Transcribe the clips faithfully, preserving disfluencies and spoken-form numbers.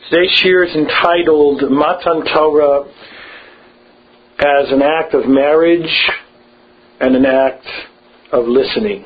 Today's shir is entitled Matan Torah as an act of marriage and an act of listening.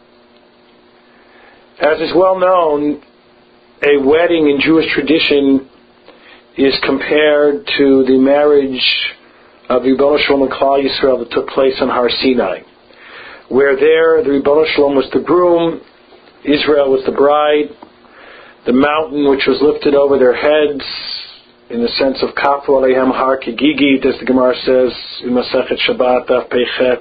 As is well known, a wedding in Jewish tradition is compared to the marriage of the Ribbono Shel Olam and Klal Yisrael that took place on Har Sinai, where there the Ribbono Shel Olam was the groom, Israel was the bride. The mountain which was lifted over their heads, in the sense of Kafu Aleihem Har Kegigit, as the Gemara says in Masechet Shabbat Daf Peichet.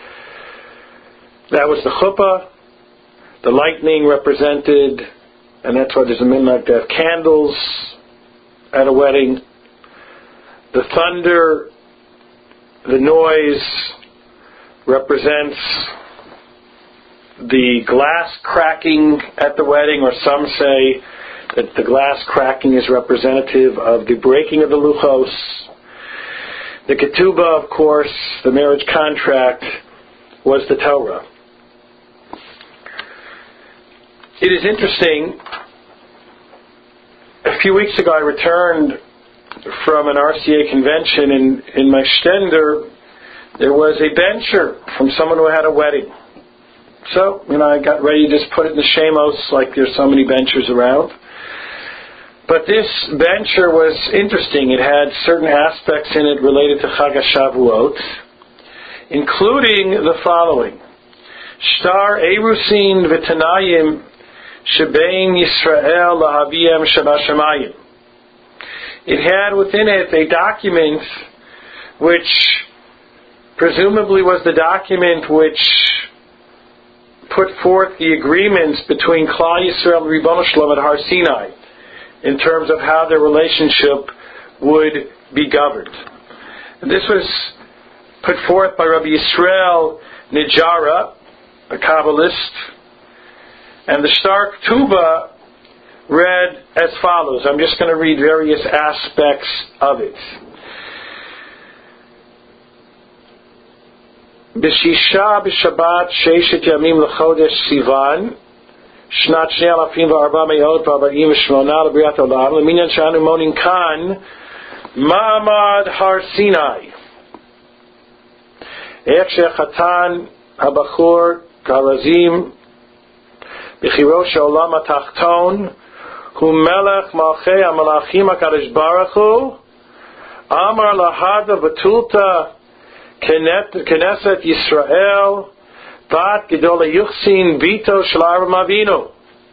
That was the chuppah. The lightning represented, and that's why there's a minhag to have candles at a wedding. The thunder, the noise, represents the glass cracking at the wedding, or some say that the glass cracking is representative of the breaking of the luchos. The ketubah, of course, the marriage contract, was the Torah. It is interesting, a few weeks ago I returned from an R C A convention, and in my shtender there was a bencher from someone who had a wedding. So, you know, I got ready to just put it in the shemos, like there's so many benchers around. But this bencher was interesting. It had certain aspects in it related to Chag HaShavuot, including the following: Shtar Erusin V'Tanayim Shebein Yisrael Lahaviyem Shabashamayim. It had within it a document which presumably was the document which put forth the agreements between Klal Yisrael and Ribbono Shel Olam at Har Sinai in terms of how their relationship would be governed. And this was put forth by Rabbi Yisrael Nijara, a Kabbalist, and the Shtar Ketubah read as follows. I'm just going to read various aspects of it. B'shisha b'shabbat sheishet yamim l'chodesh Sivan shnat shnei alafim v'arba me'ot v'arba'im v'shmona l'briat olam l'minyan she'anu monin kan ma'amad Har Sinai eich she'chatan habachur k'harazim b'chiro she'olam ha'tachton hu melech malchei ha'malachim ha'kadosh baruch hu amar lahada v'tulta Knesset Yisrael Bat Gedol Yuchsin Vito Shel Avraham Avinu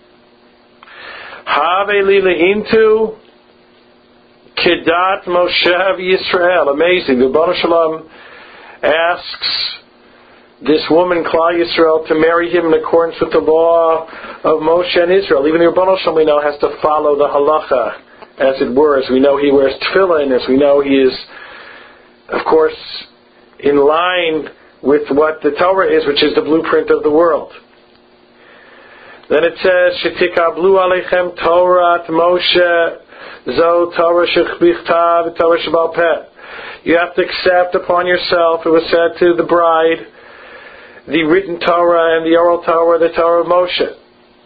Have Li Lehintu Kedat Moshe Yisrael. Amazing. The Ribbono Shel Olam asks this woman Klal Yisrael to marry him in accordance with the law of Moshe and Israel. Even the Ribbono Shel Olam, we know, has to follow the halacha, as it were. As we know, he wears tefillin. As we know, he is, of course, in line with what the Torah is, which is the blueprint of the world. Then it says, Shetikablu Aleichem Torah Moshe Zo Torah Shechbichtav Torah Shebal Peh. You have to accept upon yourself, it was said to the bride, the written Torah and the oral Torah, the Torah of Moshe.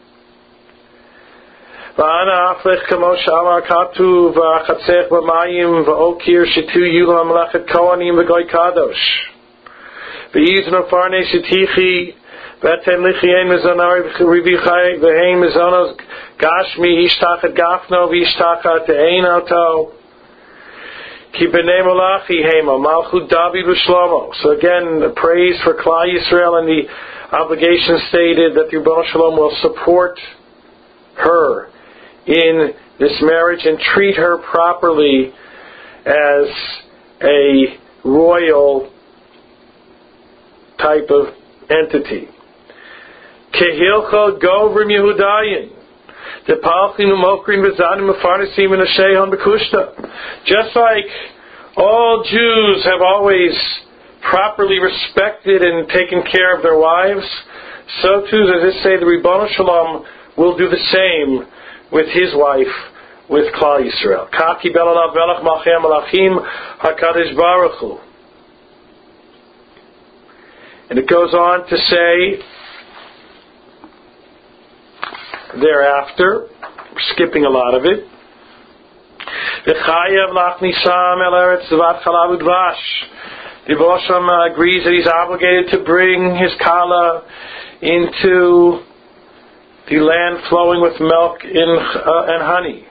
V'ana aflech k'moshe amar katuv v'achatzech b'mayim v'okir shetu yulam melechet kohanim v'goy kadosh v'yizno farnei shetichi v'etem lichien mezonari v'rivichai v'hein mezonos gashmi ishtachat gafno v'ishtachat te'einoto ki b'nei molachi hemo malchut David v'shlomo. So again, the praise for Klal Yisrael and the obligation stated that the Ribbono Shel Olam will support her in this marriage and treat her properly as a royal type of entity. Kehilchot govrim Yehudayin, the palchim umokrim bezanim ufarnesim and ashehon bekushta. Just like all Jews have always properly respected and taken care of their wives, so too, as I say, the Ribbono Shel Olam will do the same with his wife, with Klal Yisrael. Kaki belalav velach malchei malachim hakadosh baruch hu. And it goes on to say thereafter, skipping a lot of it, V'chayev lachnisam el eretz zvat chalav udvash. The Baal Shem agrees that he's obligated to bring his kala into the land flowing with milk in, uh, and honey.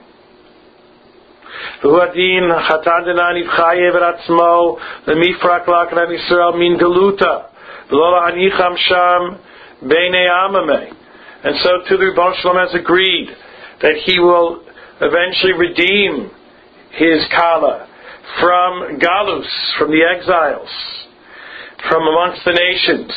V'huadin chatan denan ivchayev eratzmo lemifrak laknan Yisrael min galuta v'lo la'anicham sham beinei amamei. And so too the Baal Shem has agreed that he will eventually redeem his kala from galus, from the exiles, from amongst the nations.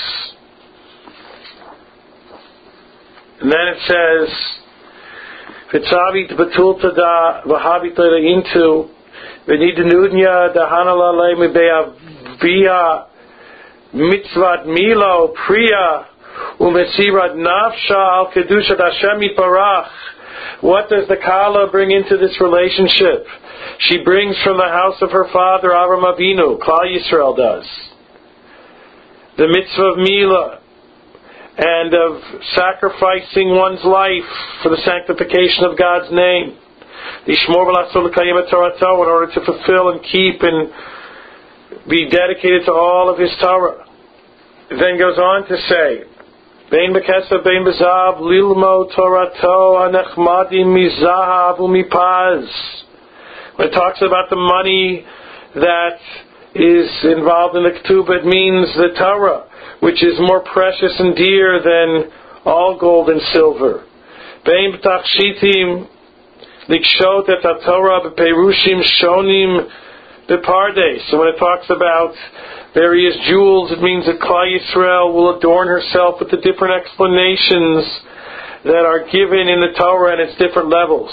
And then it says, "V'tzavit betulta da v'havit into v'nidenunya da hanala le mibeavia mitzvat milo priya umesirat nafsha al kedushat Hashem yitbarach." What does the kala bring into this relationship? She brings from the house of her father Avram Avinu. Klal Yisrael does. The mitzvah of milah, and of sacrificing one's life for the sanctification of God's name. In order to fulfill and keep and be dedicated to all of His Torah. It then goes on to say, Bein b'kesef bein b'zav lilmo torato anechmadim mizahav umipaz. When it talks about the money that is involved in the ketubah, it means the Torah, which is more precious and dear than all gold and silver. Bein b'tachshitim likshot et haTorah b'perushim shonim b'pardes. So when it talks about various jewels, it means that Klal Yisrael will adorn herself with the different explanations that are given in the Torah and its different levels.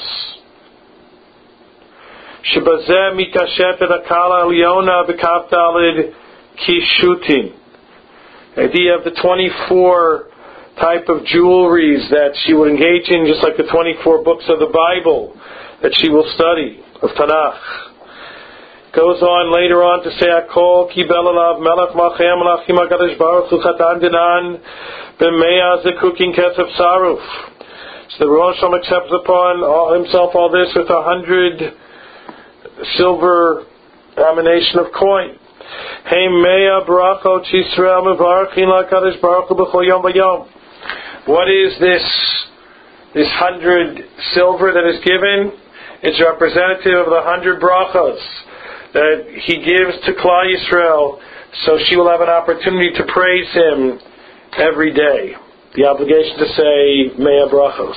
Shebazeh mikashet et hakala eliona b'kav dalid kishutin. The idea of the twenty-four type of jewelries that she would engage in, just like the twenty-four books of the Bible that she will study, of Tanakh. Goes on later on to say, Akol kibel alav melech malchei malachim HaKadosh Baruch Hu chatan dinan b'mea zekukin kesef saruf. So the Rosh Hashanah accepts upon all, himself all this with a hundred silver denomination of coin. Hey mea brachot Yisrael mevarachin LaKadosh Baruch Hu b'chol yom v'yom. What is this, this hundred silver that is given? It's representative of the hundred brachos that he gives to Klal Yisrael, so she will have an opportunity to praise him every day. The obligation to say Mea Brachos.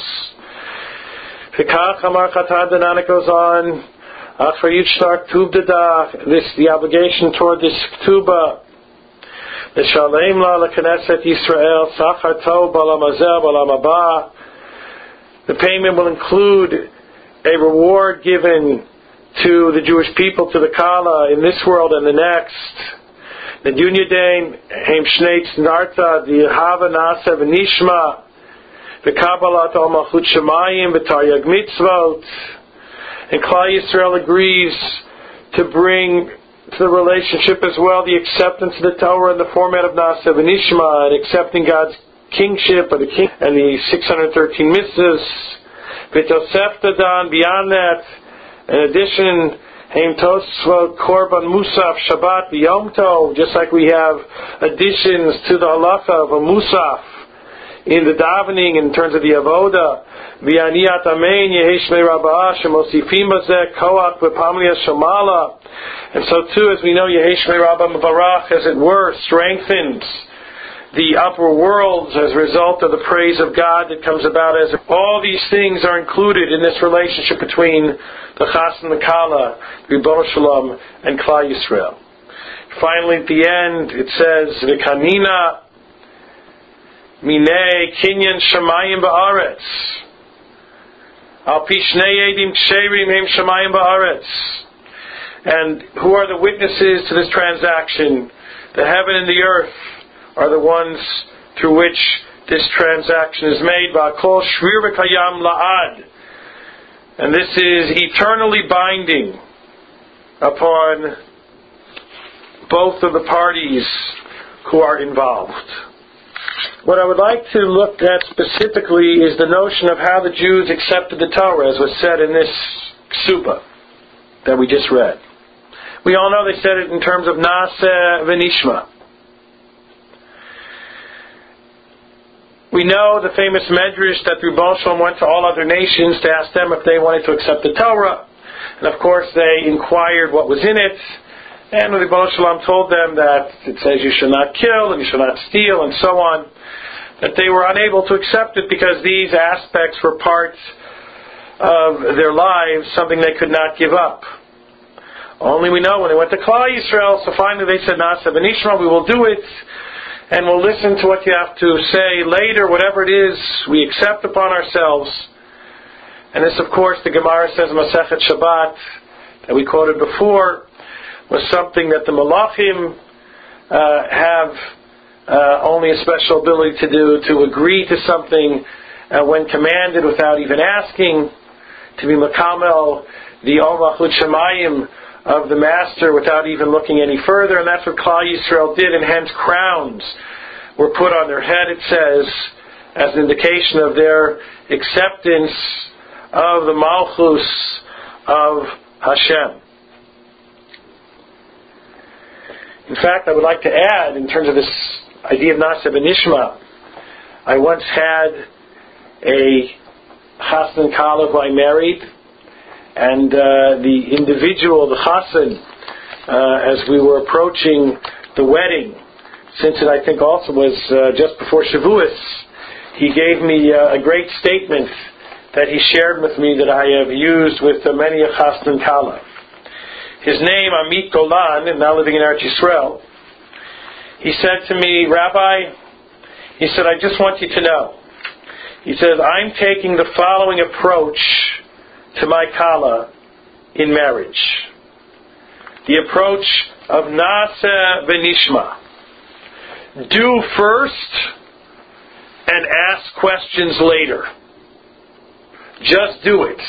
Hikach Amar Chatan Danan, it goes on, Achrayut Shtar Ktub Dedach, this, the obligation toward this Ktubah, the Shalem La LeKnesset Yisrael, Sachar Tov Balam Hazeh Balam Haba. The payment will include a reward given to the Jewish people, to the Kala, in this world and the next. The Dunyadein, Heim Shnei Tznarta, the Hava Nasa V'Nishma, the Kabbalat Al Malchut Shemayim, the Taryag Mitzvot. And Klal Yisrael agrees to bring to the relationship as well the acceptance of the Torah in the format of Nasa V'Nishma, and accepting God's kingship and the, king, and the six hundred thirteen mitzvahs. V'Tosefta Dan, beyond that, in addition, Heim Tosfot Korban Musaf Shabbat Yom Tov, just like we have additions to the halacha of a Musaf in the davening in terms of the avoda. V'Aniyat Amein Yehesh Me Rabbah Shemosifim Bazeh Koach V'Pamliya Shomala. And so too, as we know, Yehesh Me Rabbah Mevarach, as it were, strengthens the upper worlds as a result of the praise of God that comes about. As all these things are included in this relationship between the Chas and the Kala, Ribono Shalom, and Klal Yisrael. Finally, at the end, it says, V'kanina minei kinyan shamayim ba'aretz, al pi shnei edim ksherim hem shamayim ba'aretz. And who are the witnesses to this transaction? The heaven and the earth are the ones through which this transaction is made. V'akol shrir v'kayam la'ad. And this is eternally binding upon both of the parties who are involved. What I would like to look at specifically is the notion of how the Jews accepted the Torah, as was said in this Ksuba. that we just read. We all know they said it in terms of Naseh v'nishma. We know the famous medrash that Ribbono Shel Olam went to all other nations to ask them if they wanted to accept the Torah. And of course they inquired what was in it. And Ribbono Shel Olam told them that it says you should not kill and you should not steal and so on. That they were unable to accept it because these aspects were part of their lives, something they could not give up. Only we know when they went to Klal Yisrael, so finally they said, Naseh v'nishma, we will do it, and we'll listen to what you have to say later, whatever it is, we accept upon ourselves. And this, of course, the Gemara says in Masechet Shabbat, that we quoted before, was something that the Malachim uh, have uh, only a special ability to do, to agree to something uh, when commanded without even asking, to be Makamel, the Ol Malchut Shemayim of the Master without even looking any further, and that's what Klal Yisrael did, and hence crowns were put on their head, it says, as an indication of their acceptance of the Malchus of Hashem. In fact, I would like to add, in terms of this idea of Naseh v'nishma, I once had a Chassan Kala who I married, and uh, the individual, the Chassan, uh, as we were approaching the wedding, since it I think also was uh, just before Shavuos, he gave me uh, a great statement that he shared with me that I have used with uh, many a Chassan Kala. His name, Amit Golan, and now living in Eretz Yisrael, he said to me, Rabbi, he said, I just want you to know, he says, I'm taking the following approach to my Kala in marriage. The approach of Naseh v'nishma. Do first and ask questions later. Just do it.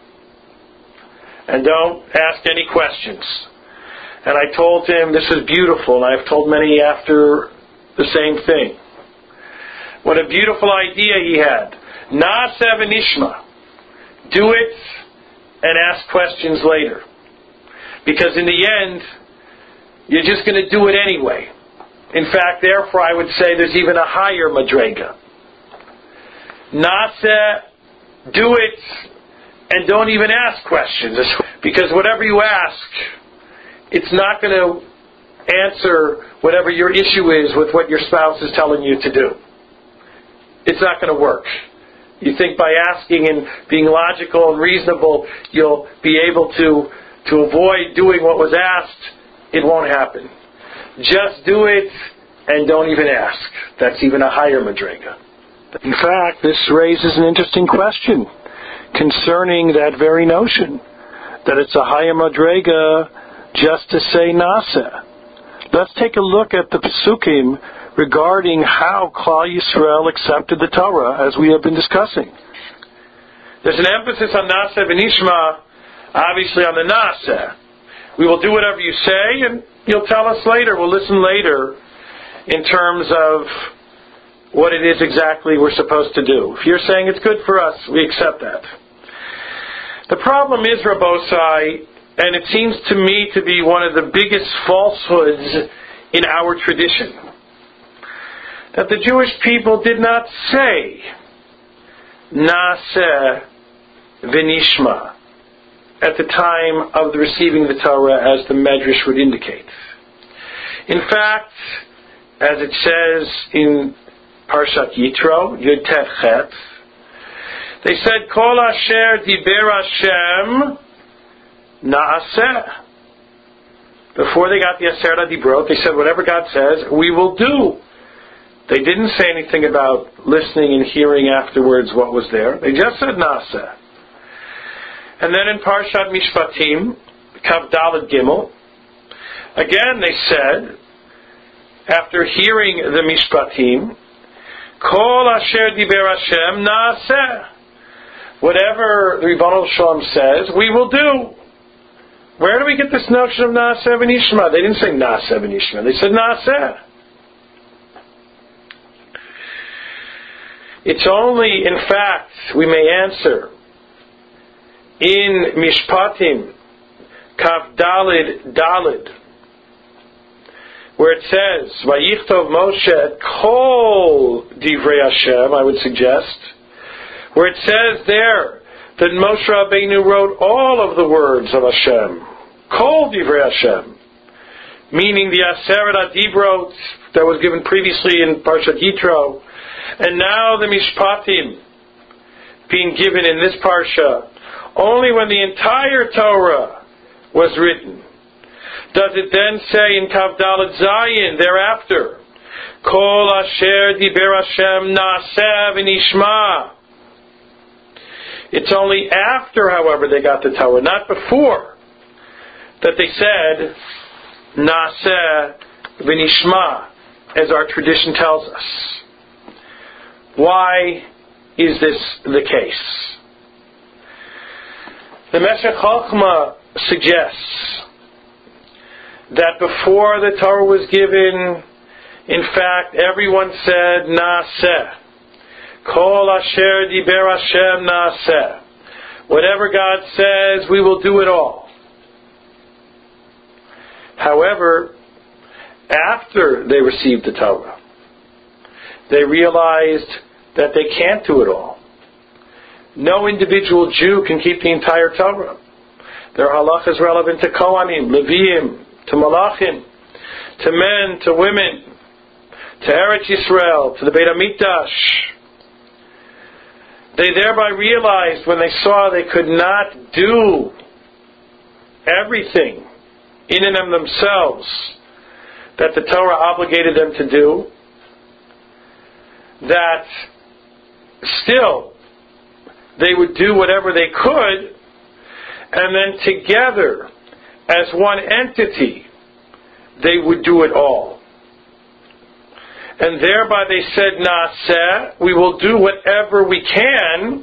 And don't ask any questions. And I told him this is beautiful, and I've told many after the same thing. What a beautiful idea he had. Naseh v'nishma. Do it and ask questions later. Because in the end, you're just going to do it anyway. In fact, therefore, I would say there's even a higher madrega. Naseh, do it and don't even ask questions. Because whatever you ask, it's not going to answer whatever your issue is with what your spouse is telling you to do. It's not going to work. You think by asking and being logical and reasonable, you'll be able to, to avoid doing what was asked. It won't happen. Just do it and don't even ask. That's even a higher madrega. In fact, this raises an interesting question concerning that very notion, that it's a higher madrega just to say Naseh. Let's take a look at the Pesukim regarding how Klal Yisrael accepted the Torah, as we have been discussing. There's an emphasis on Naseh v'nishma, obviously on the Naseh. We will do whatever you say, and you'll tell us later, we'll listen later, in terms of what it is exactly we're supposed to do. If you're saying it's good for us, we accept that. The problem is, Rabbosai, and it seems to me to be one of the biggest falsehoods in our tradition, that the Jewish people did not say Naseh v'nishma at the time of the receiving the Torah, as the Medrash would indicate. In fact, as it says in Parshat Yitro, Yud Tet Chet, they said, Kol asher diber Hashem na'aseh. Before they got the Aseret Dibrot, they said, whatever God says, we will do. They didn't say anything about listening and hearing afterwards what was there. They just said Naseh. And then in Parshat Mishpatim, Kav Daled Gimel, again they said, after hearing the Mishpatim, Kol asher diber Hashem Naseh. Whatever the Ribbono Shel Olam says, we will do. Where do we get this notion of Naseh v'nishma? They didn't say Naseh v'nishma. They said Naseh. It's only, in fact, we may answer, in Mishpatim, Kaf Dalid Dalid, where it says, Vayichtov Moshe Kol Divrei Hashem, I would suggest, where it says there that Moshe Rabbeinu wrote all of the words of Hashem, Kol Divrei Hashem, meaning the Aseret HaDibrot that was given previously in Parshat Yitro, and now the Mishpatim being given in this Parsha, only when the entire Torah was written does it then say in Kav Dalet Zayin thereafter, Kol Asher Diber Hashem Naaseh V'Nishma. It's only after, however, they got the Torah, not before, that they said Naaseh V'Nishma, as our tradition tells us. Why is this the case? The Meshech Chochmah suggests that before the Torah was given, in fact, everyone said Naaseh. Kol Asher Diber Hashem Naaseh. Whatever God says, we will do it all. However, after they received the Torah, they realized that they can't do it all. No individual Jew can keep the entire Torah. Their halach is relevant to Kohanim, Leviim, to Malachim, to men, to women, to Eretz Yisrael, to the Beit HaMikdash. They thereby realized when they saw they could not do everything in and of themselves that the Torah obligated them to do, that still they would do whatever they could, and then together, as one entity, they would do it all. And thereby they said, Naaseh, we will do whatever we can,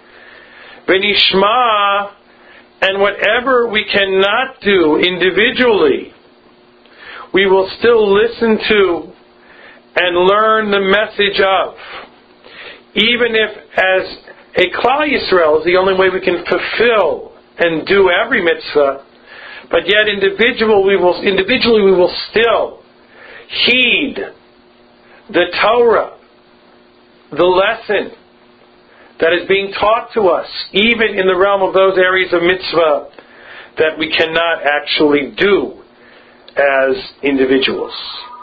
V'Nishma, and whatever we cannot do individually, we will still listen to and learn the message of. Even if as a Klal Yisrael is the only way we can fulfill and do every mitzvah, but yet individual we will, individually we will still heed the Torah, the lesson that is being taught to us, even in the realm of those areas of mitzvah that we cannot actually do as individuals.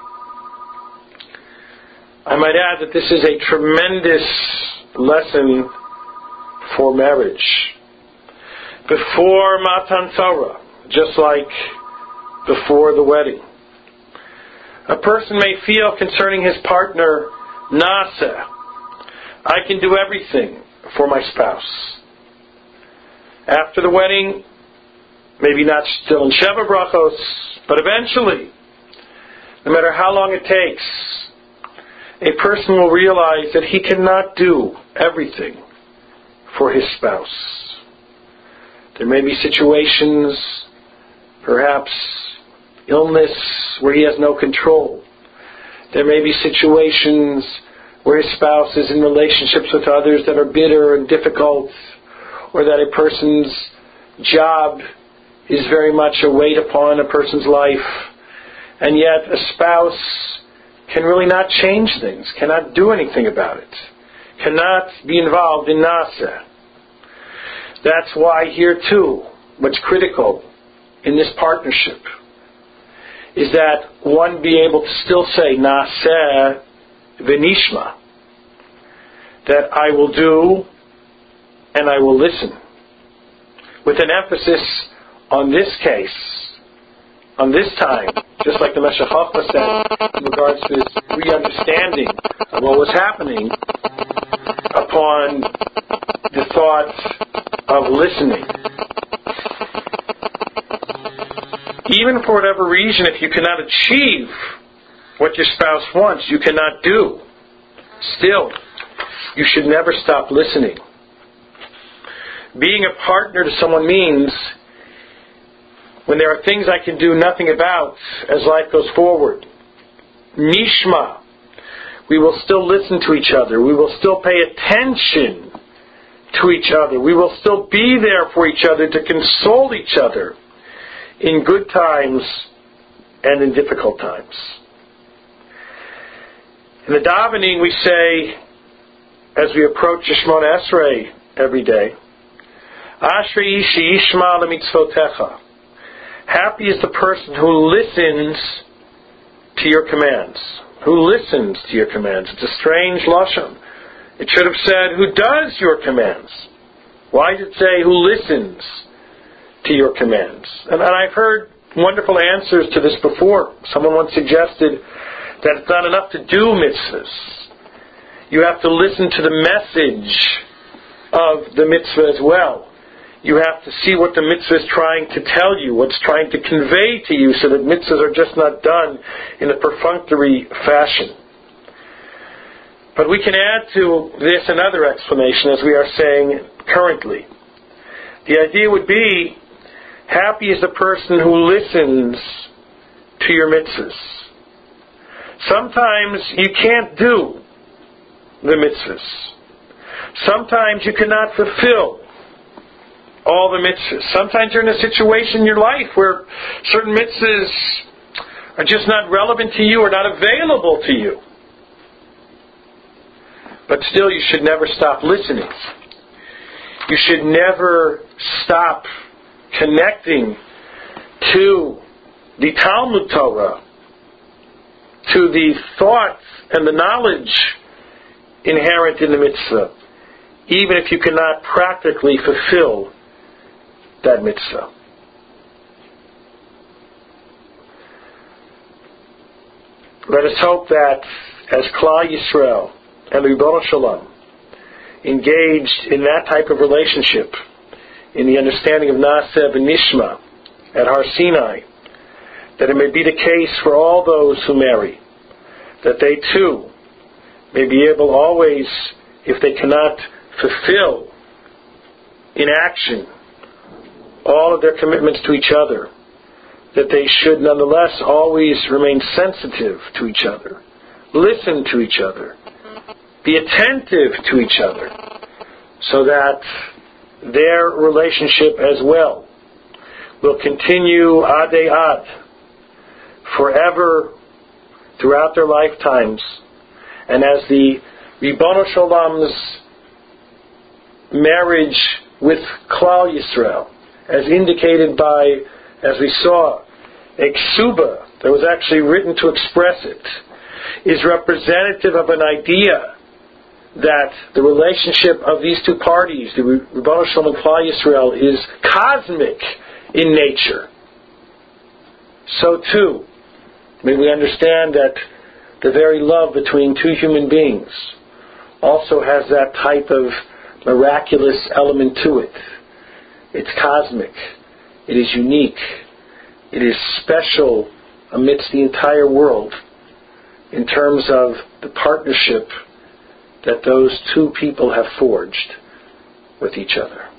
I might add that this is a tremendous lesson for marriage. Before Matan Torah, just like before the wedding, a person may feel concerning his partner, Naaseh, I can do everything for my spouse. After the wedding, maybe not still in Sheva Brachos, but eventually, no matter how long it takes, a person will realize that he cannot do everything for his spouse. There may be situations, perhaps illness, where he has no control. There may be situations where his spouse is in relationships with others that are bitter and difficult, or that a person's job is very much a weight upon a person's life, and yet a spouse can really not change things, cannot do anything about it, cannot be involved in Naaseh. That's why here too, what's critical in this partnership is that one be able to still say Naaseh V'Nishma, that I will do and I will listen, with an emphasis on this case, on this time, just like the Meshech Chochmah said, in regards to this re-understanding of what was happening, upon the thought of listening. Even for whatever reason, if you cannot achieve what your spouse wants, you cannot do, still, you should never stop listening. Being a partner to someone means when there are things I can do nothing about as life goes forward, Nishma, we will still listen to each other. We will still pay attention to each other. We will still be there for each other to console each other in good times and in difficult times. In the davening we say, as we approach Shemona Esrei every day, Ashrei ishi yishma lemitzvotecha. Happy is the person who listens to your commands. Who listens to your commands. It's a strange lashon. It should have said, who does your commands. Why did it say, who listens to your commands? And, and I've heard wonderful answers to this before. Someone once suggested that it's not enough to do mitzvahs. You have to listen to the message of the mitzvah as well. You have to see what the mitzvah is trying to tell you, what's trying to convey to you, so that mitzvahs are just not done in a perfunctory fashion. But we can add to this another explanation, as we are saying currently. The idea would be, happy is the person who listens to your mitzvahs. Sometimes you can't do the mitzvahs. Sometimes you cannot fulfill all the mitzvahs. Sometimes you're in a situation in your life where certain mitzvahs are just not relevant to you or not available to you. But still, you should never stop listening. You should never stop connecting to the Talmud Torah, to the thoughts and the knowledge inherent in the mitzvah, even if you cannot practically fulfill that mitzvah. Let us hope that as Klal Yisrael and Ribbono Shalom engaged in that type of relationship, in the understanding of Naaseh v'Nishma at Har Sinai, that it may be the case for all those who marry, that they too may be able always, if they cannot fulfill in action all of their commitments to each other, that they should nonetheless always remain sensitive to each other, listen to each other, be attentive to each other, so that their relationship as well will continue adei ad, forever, throughout their lifetimes. And as the Ribbono Shalom's marriage with Klal Yisrael, as indicated by, as we saw, a ksuba that was actually written to express it, is representative of an idea that the relationship of these two parties, the Ribbono Shalom and Klal Yisrael, is cosmic in nature. So too, may we understand that the very love between two human beings also has that type of miraculous element to it. It's cosmic. It is unique. It is special amidst the entire world in terms of the partnership that those two people have forged with each other.